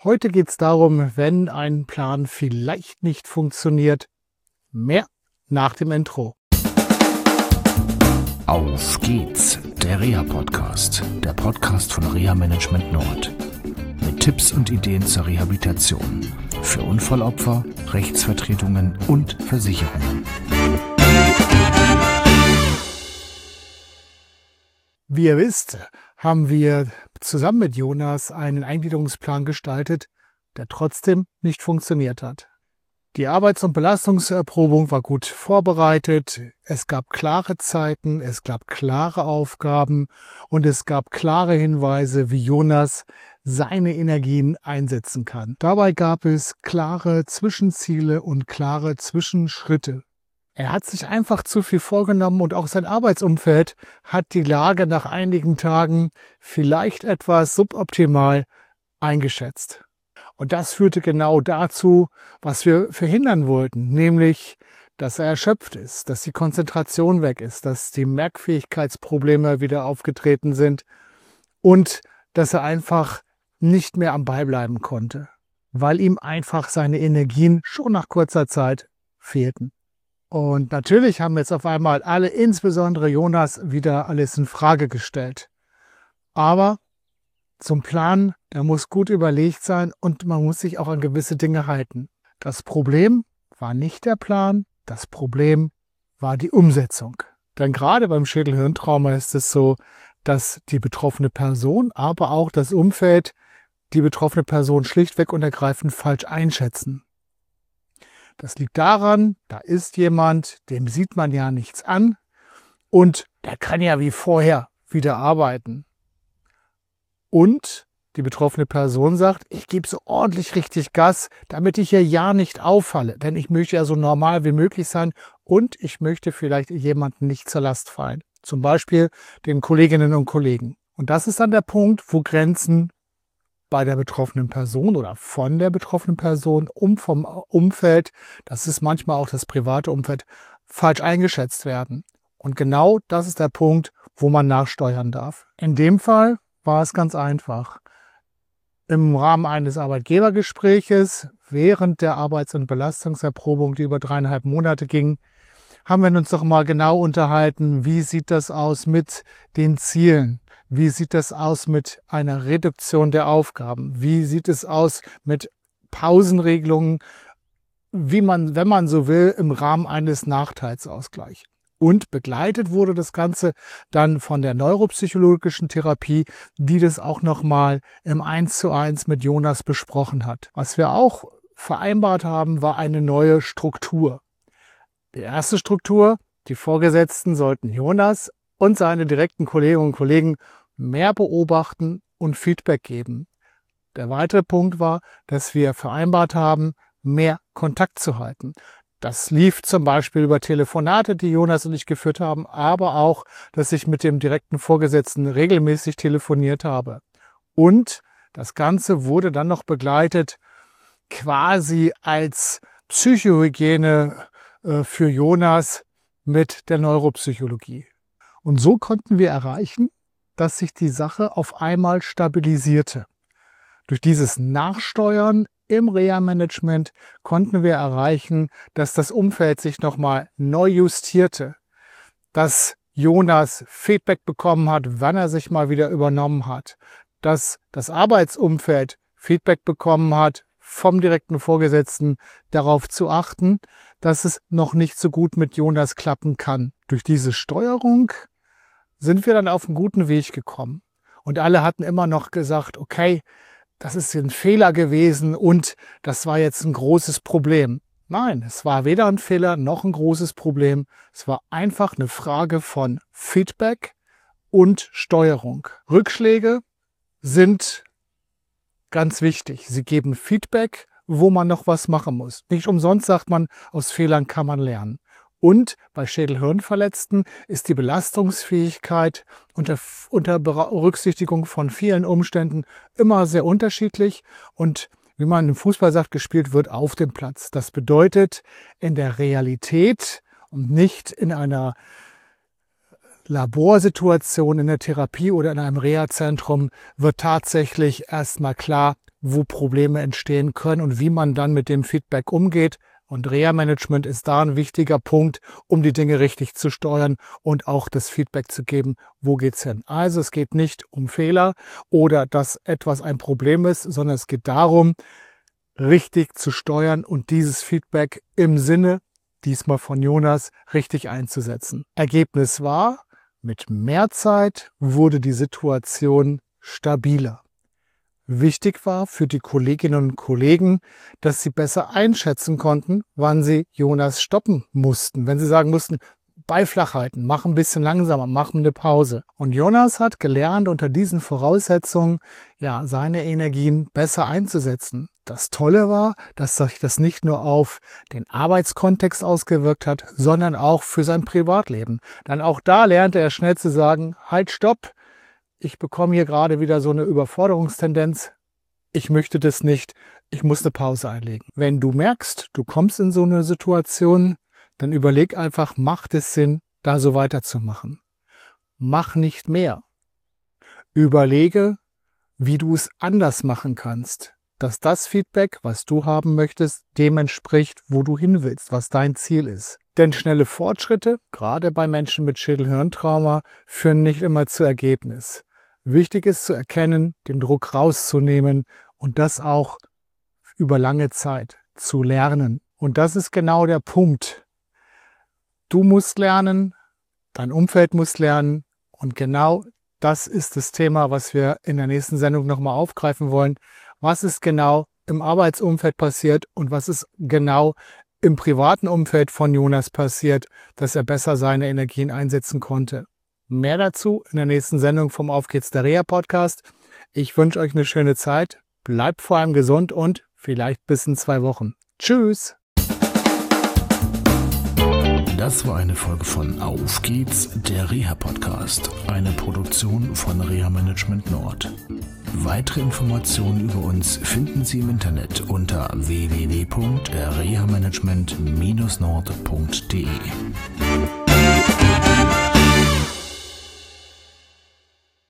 Heute geht es darum, wenn ein Plan vielleicht nicht funktioniert. Mehr nach dem Intro. Auf geht's, der Reha-Podcast, der Podcast von Reha-Management Nord. Mit Tipps und Ideen zur Rehabilitation für Unfallopfer, Rechtsvertretungen und Versicherungen. Wie ihr wisst, haben wir zusammen mit Jonas einen Eingliederungsplan gestaltet, der trotzdem nicht funktioniert hat. Die Arbeits- und Belastungserprobung war gut vorbereitet, es gab klare Zeiten, es gab klare Aufgaben und es gab klare Hinweise, wie Jonas seine Energien einsetzen kann. Dabei gab es klare Zwischenziele und klare Zwischenschritte. Er hat sich einfach zu viel vorgenommen und auch sein Arbeitsumfeld hat die Lage nach einigen Tagen vielleicht etwas suboptimal eingeschätzt. Und das führte genau dazu, was wir verhindern wollten, nämlich, dass er erschöpft ist, dass die Konzentration weg ist, dass die Merkfähigkeitsprobleme wieder aufgetreten sind und dass er einfach nicht mehr am Ball bleiben konnte, weil ihm einfach seine Energien schon nach kurzer Zeit fehlten. Und natürlich haben jetzt auf einmal alle, insbesondere Jonas, wieder alles in Frage gestellt. Aber zum Plan, der muss gut überlegt sein und man muss sich auch an gewisse Dinge halten. Das Problem war nicht der Plan, das Problem war die Umsetzung. Denn gerade beim Schädel-Hirntrauma ist es so, dass die betroffene Person, aber auch das Umfeld die betroffene Person schlichtweg und ergreifend falsch einschätzen. Das liegt daran, da ist jemand, dem sieht man ja nichts an und der kann ja wie vorher wieder arbeiten. Und die betroffene Person sagt, ich gebe so ordentlich richtig Gas, damit ich hier ja nicht auffalle, denn ich möchte ja so normal wie möglich sein und ich möchte vielleicht jemandem nicht zur Last fallen, zum Beispiel den Kolleginnen und Kollegen. Und das ist dann der Punkt, wo Grenzen bei der betroffenen Person oder von der betroffenen Person vom Umfeld, das ist manchmal auch das private Umfeld, falsch eingeschätzt werden. Und genau das ist der Punkt, wo man nachsteuern darf. In dem Fall war es ganz einfach. Im Rahmen eines Arbeitgebergespräches, während der Arbeits- und Belastungserprobung, die über 3,5 Monate ging, haben wir uns doch mal genau unterhalten, wie sieht das aus mit den Zielen? Wie sieht das aus mit einer Reduktion der Aufgaben? Wie sieht es aus mit Pausenregelungen, wie man, wenn man so will, im Rahmen eines Nachteilsausgleichs? Und begleitet wurde das Ganze dann von der neuropsychologischen Therapie, die das auch nochmal im 1:1 mit Jonas besprochen hat. Was wir auch vereinbart haben, war eine neue Struktur. Die erste Struktur, die Vorgesetzten sollten Jonas und seine direkten Kolleginnen und Kollegen mehr beobachten und Feedback geben. Der weitere Punkt war, dass wir vereinbart haben, mehr Kontakt zu halten. Das lief zum Beispiel über Telefonate, die Jonas und ich geführt haben, aber auch, dass ich mit dem direkten Vorgesetzten regelmäßig telefoniert habe. Und das Ganze wurde dann noch begleitet quasi als Psychohygiene für Jonas mit der Neuropsychologie. Und so konnten wir erreichen, dass sich die Sache auf einmal stabilisierte. Durch dieses Nachsteuern im Reha-Management konnten wir erreichen, dass das Umfeld sich nochmal neu justierte, dass Jonas Feedback bekommen hat, wann er sich mal wieder übernommen hat, dass das Arbeitsumfeld Feedback bekommen hat vom direkten Vorgesetzten, darauf zu achten, dass es noch nicht so gut mit Jonas klappen kann. Durch diese Steuerung sind wir dann auf einen guten Weg gekommen. Und alle hatten immer noch gesagt, okay, das ist ein Fehler gewesen und das war jetzt ein großes Problem. Nein, es war weder ein Fehler noch ein großes Problem. Es war einfach eine Frage von Feedback und Steuerung. Rückschläge sind ganz wichtig. Sie geben Feedback, wo man noch was machen muss. Nicht umsonst sagt man, aus Fehlern kann man lernen. Und bei Schädel-Hirnverletzten ist die Belastungsfähigkeit unter Berücksichtigung von vielen Umständen immer sehr unterschiedlich. Und wie man im Fußball sagt, gespielt wird auf dem Platz. Das bedeutet, in der Realität und nicht in einer Laborsituation, in der Therapie oder in einem Reha-Zentrum wird tatsächlich erstmal klar, wo Probleme entstehen können und wie man dann mit dem Feedback umgeht. Und Reha-Management ist da ein wichtiger Punkt, um die Dinge richtig zu steuern und auch das Feedback zu geben, wo geht's hin. Also es geht nicht um Fehler oder dass etwas ein Problem ist, sondern es geht darum, richtig zu steuern und dieses Feedback im Sinne, diesmal von Jonas, richtig einzusetzen. Ergebnis war, mit mehr Zeit wurde die Situation stabiler. Wichtig war für die Kolleginnen und Kollegen, dass sie besser einschätzen konnten, wann sie Jonas stoppen mussten. Wenn sie sagen mussten, bei Flachheiten, mach ein bisschen langsamer, mach eine Pause. Und Jonas hat gelernt, unter diesen Voraussetzungen seine Energien besser einzusetzen. Das Tolle war, dass sich das nicht nur auf den Arbeitskontext ausgewirkt hat, sondern auch für sein Privatleben. Dann auch da lernte er schnell zu sagen, halt, stopp. Ich bekomme hier gerade wieder so eine Überforderungstendenz. Ich möchte das nicht. Ich muss eine Pause einlegen. Wenn du merkst, du kommst in so eine Situation, dann überleg einfach, macht es Sinn, da so weiterzumachen? Mach nicht mehr. Überlege, wie du es anders machen kannst, dass das Feedback, was du haben möchtest, dem entspricht, wo du hin willst, was dein Ziel ist. Denn schnelle Fortschritte, gerade bei Menschen mit Schädel-Hirntrauma, führen nicht immer zu Ergebnis. Wichtig ist zu erkennen, den Druck rauszunehmen und das auch über lange Zeit zu lernen. Und das ist genau der Punkt. Du musst lernen, dein Umfeld muss lernen und genau das ist das Thema, was wir in der nächsten Sendung nochmal aufgreifen wollen. Was ist genau im Arbeitsumfeld passiert und was ist genau im privaten Umfeld von Jonas passiert, dass er besser seine Energien einsetzen konnte. Mehr dazu in der nächsten Sendung vom Auf geht's der Reha Podcast. Ich wünsche euch eine schöne Zeit. Bleibt vor allem gesund und vielleicht bis in 2 Wochen. Tschüss! Das war eine Folge von Auf geht's, der Reha Podcast, eine Produktion von Reha Management Nord. Weitere Informationen über uns finden Sie im Internet unter www.rehamanagement-nord.de.